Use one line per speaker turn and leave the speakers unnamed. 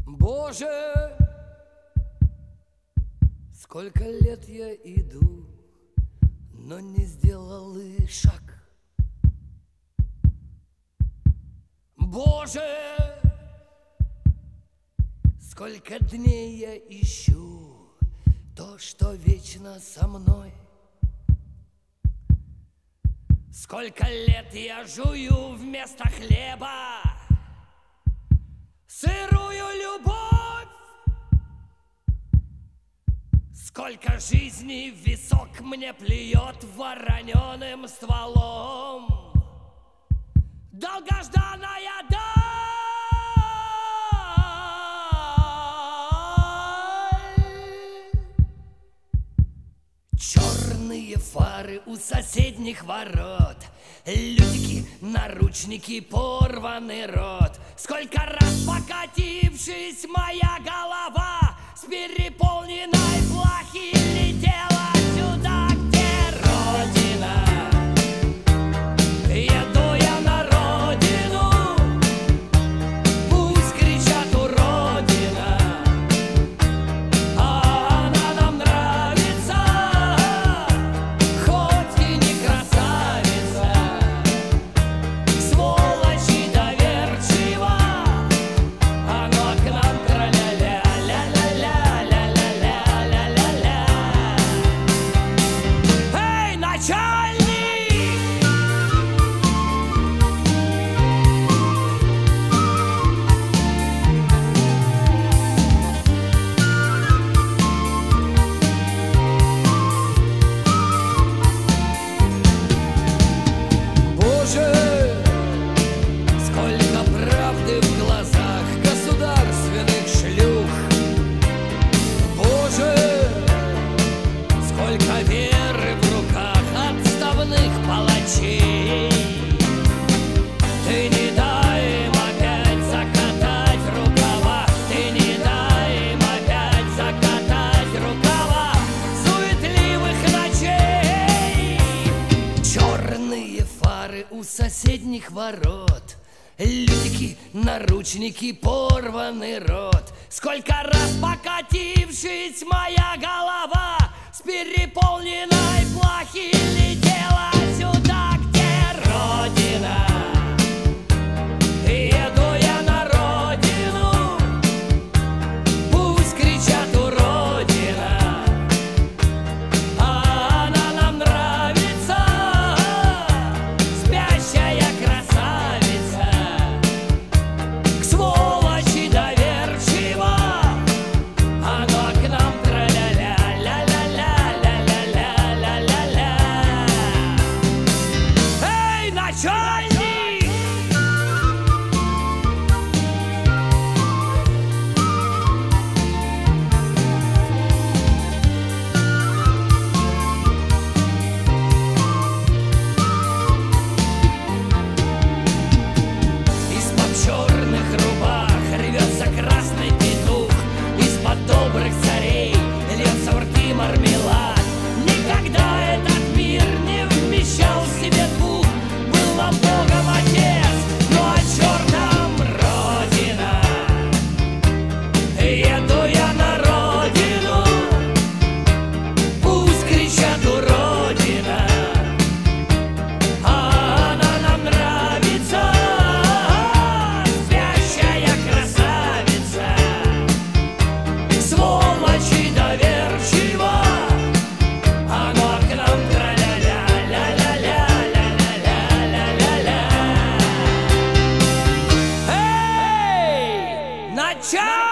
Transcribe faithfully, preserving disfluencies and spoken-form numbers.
Боже, сколько лет я иду, но не сделал и шаг. Боже, сколько дней я ищу то, что вечно со мной. Сколько лет я жую вместо хлеба сырую любовь. Сколько жизней в висок мне плюет вороненым стволом долгожданная даль. Черные фары у соседних ворот, лютики, наручники, порванный рот. Сколько раз покатившись, моя голова с переполненной плахи летела сюда, где Родина. Еду я на родину, пусть кричат уродина, а она нам нравится, хоть и не красавица. Сволочь и доверчива, оно к нам тра-ля-ля, ля-ля-ля-ля-ля-ля-ля-ля-ля. Эй, начальник! Боже, сколько правды в глазах государственных шлюх. Боже, сколько веры в руках отставных палачей. Ты не дай им опять закатать рукава, ты не дай им опять закатать рукава суетливых ночей. Черные фары у соседних ворот, лютики, наручники, порванный рот. Сколько раз покатившись, моя голова с переполненной плахи летела сюда, где Родина. Еду я на родину, пусть кричат уродина, а она нам нравится, спящая красавица. К сволочи доверчива, оно к нам тра-ля-ля, ля-ля-ля-ля-ля-ля-ля-ля-ля. Эй, начальник! Из-под черных рубах рвется красный петух, из-под добрых царей льется в рты мармелад. Никогда этот мир не вмещал в себе двух. Был нам Богом Отец, ну а чертом Родина. Еду я на родину, пусть кричат уродина, а она нам нравится, спящая красавица. Сволочь и доверчива, оно к нам тра-ля-ля, ля-ля-ля-ля-ля-ля-ля-ля. Эй, начальник!